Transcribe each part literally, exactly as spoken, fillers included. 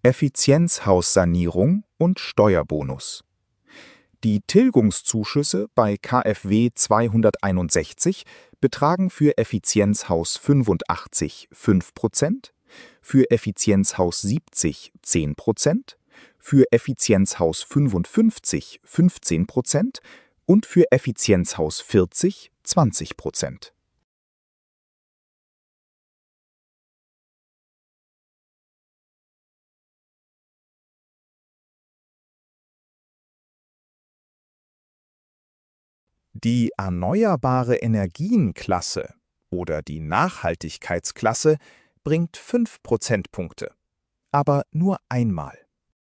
Effizienzhaussanierung und Steuerbonus. Die Tilgungszuschüsse bei KfW zweihunderteinundsechzig betragen für Effizienzhaus fünfundachtzig fünf Prozent, für Effizienzhaus siebzig zehn Prozent, für Effizienzhaus fünfundfünfzig fünfzehn Prozent und für Effizienzhaus vierzig zwanzig Prozent. Die Erneuerbare Energien-Klasse oder die Nachhaltigkeitsklasse bringt fünf Prozentpunkte, aber nur einmal.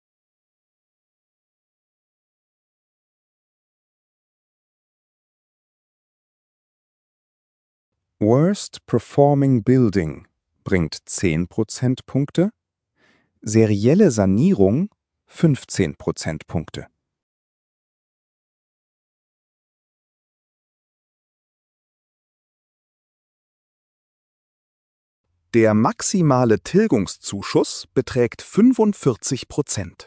Worst Performing Building bringt zehn Prozentpunkte, serielle Sanierung fünfzehn Prozentpunkte. Der maximale Tilgungszuschuss beträgt fünfundvierzig Prozent.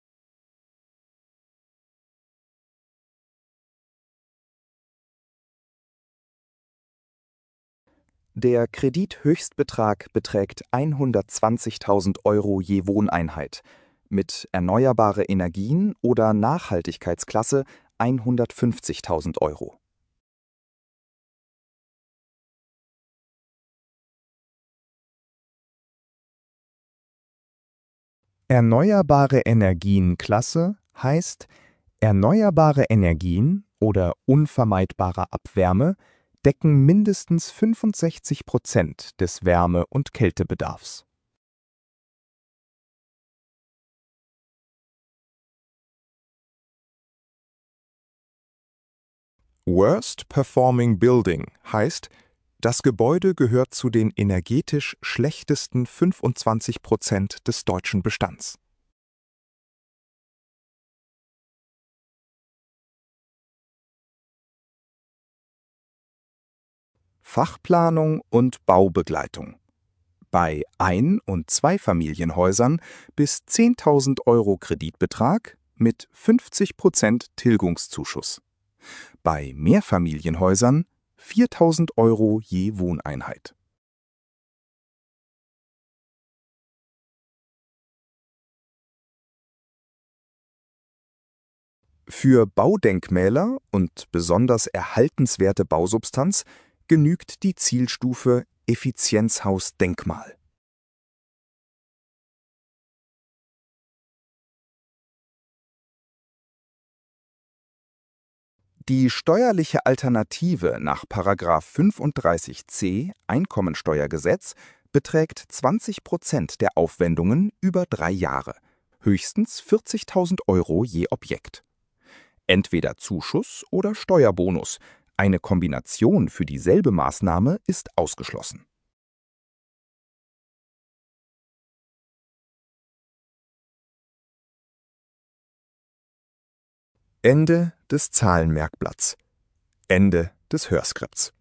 Der Kredithöchstbetrag beträgt hundertzwanzigtausend Euro je Wohneinheit, mit Erneuerbare Energien oder Nachhaltigkeitsklasse hundertfünfzigtausend Euro. Erneuerbare Energien-Klasse heißt, erneuerbare Energien oder unvermeidbare Abwärme decken mindestens fünfundsechzig Prozent des Wärme- und Kältebedarfs. Worst Performing Building heißt, das Gebäude gehört zu den energetisch schlechtesten fünfundzwanzig Prozent des deutschen Bestands. Fachplanung und Baubegleitung. Bei Ein- und Zweifamilienhäusern bis zehntausend Euro Kreditbetrag mit fünfzig Prozent Tilgungszuschuss. Bei Mehrfamilienhäusern viertausend Euro je Wohneinheit. Für Baudenkmäler und besonders erhaltenswerte Bausubstanz genügt die Zielstufe Effizienzhaus Denkmal. Die steuerliche Alternative nach Paragraph fünfunddreißig c Einkommensteuergesetz beträgt zwanzig Prozent der Aufwendungen über drei Jahre, höchstens vierzigtausend Euro je Objekt. Entweder Zuschuss oder Steuerbonus, eine Kombination für dieselbe Maßnahme ist ausgeschlossen. Ende des Zahlenmerkblatts. Ende des Hörskripts.